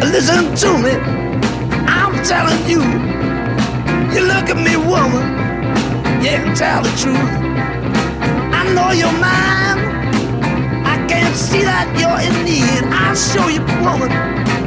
Listen to me, I'm telling you. You look at me, woman, you can tell the truth. I know you're mine, I can't see that you're in need. I'll show you, woman,